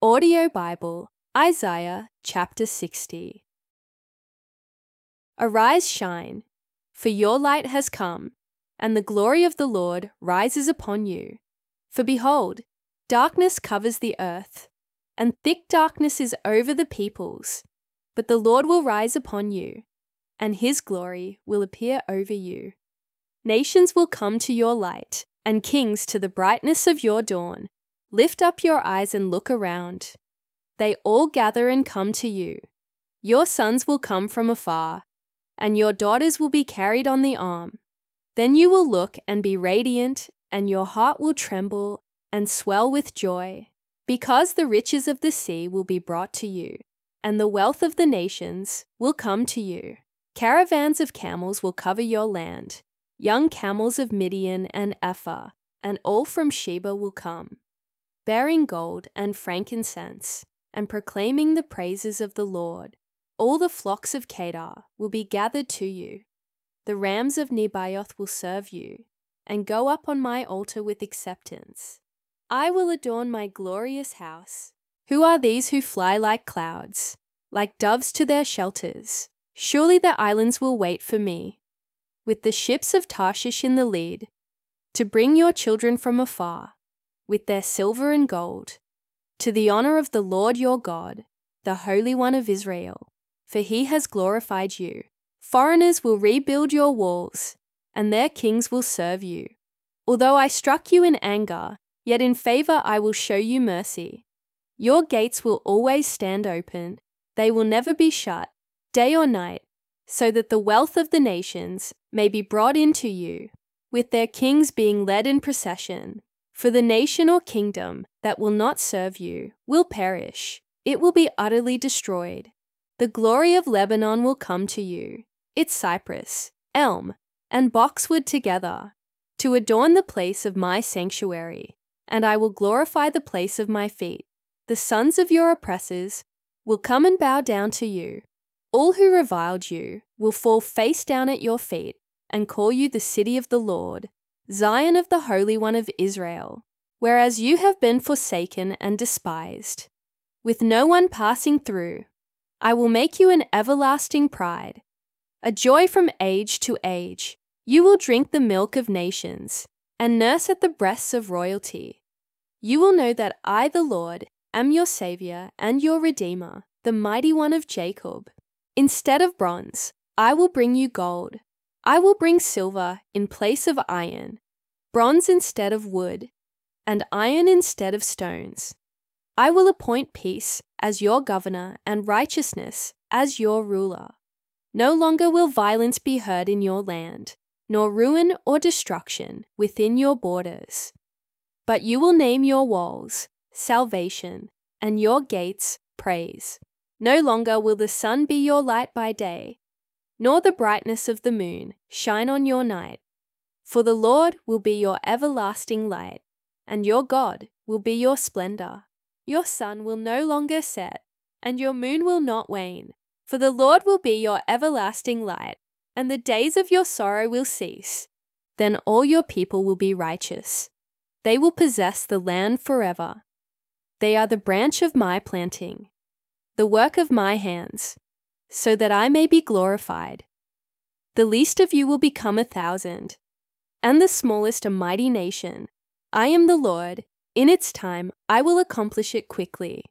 Audio Bible, Isaiah chapter 60. Arise, shine, for your light has come, and the glory of the Lord rises upon you. For behold, darkness covers the earth, and thick darkness is over the peoples. But the Lord will rise upon you, and his glory will appear over you. Nations will come to your light, and kings to the brightness of your dawn. Lift up your eyes and look around. They all gather and come to you. Your sons will come from afar, and your daughters will be carried on the arm. Then you will look and be radiant, and your heart will tremble and swell with joy, because the riches of the sea will be brought to you, and the wealth of the nations will come to you. Caravans of camels will cover your land. Young camels of Midian and Ephah, and all from Sheba will come, bearing gold and frankincense, and proclaiming the praises of the Lord. All the flocks of Kedar will be gathered to you. The rams of Nebaioth will serve you, and go up on my altar with acceptance. I will adorn my glorious house. Who are these who fly like clouds, like doves to their shelters? Surely the islands will wait for me, with the ships of Tarshish in the lead, to bring your children from afar, with their silver and gold, to the honor of the Lord your God, the Holy One of Israel, for he has glorified you. Foreigners will rebuild your walls, and their kings will serve you. Although I struck you in anger, yet in favor I will show you mercy. Your gates will always stand open, they will never be shut, day or night, so that the wealth of the nations may be brought into you, with their kings being led in procession. For the nation or kingdom that will not serve you will perish. It will be utterly destroyed. The glory of Lebanon will come to you, its cypress, elm, and boxwood together, to adorn the place of my sanctuary, and I will glorify the place of my feet. The sons of your oppressors will come and bow down to you. All who reviled you will fall face down at your feet and call you the city of the Lord, Zion of the Holy One of Israel, whereas you have been forsaken and despised, with no one passing through. I will make you an everlasting pride, a joy from age to age. You will drink the milk of nations and nurse at the breasts of royalty. You will know that I, the Lord, am your Savior and your Redeemer, the Mighty One of Jacob. Instead of bronze, I will bring you gold. I will bring silver in place of iron, bronze instead of wood, and iron instead of stones. I will appoint peace as your governor and righteousness as your ruler. No longer will violence be heard in your land, nor ruin or destruction within your borders. But you will name your walls salvation, and your gates praise. No longer will the sun be your light by day, nor the brightness of the moon shine on your night. For the Lord will be your everlasting light, and your God will be your splendor. Your sun will no longer set, and your moon will not wane. For the Lord will be your everlasting light, and the days of your sorrow will cease. Then all your people will be righteous. They will possess the land forever. They are the branch of my planting, the work of my hands, so that I may be glorified. The least of you will become 1,000, and the smallest a mighty nation. I am the Lord. In its time I will accomplish it quickly.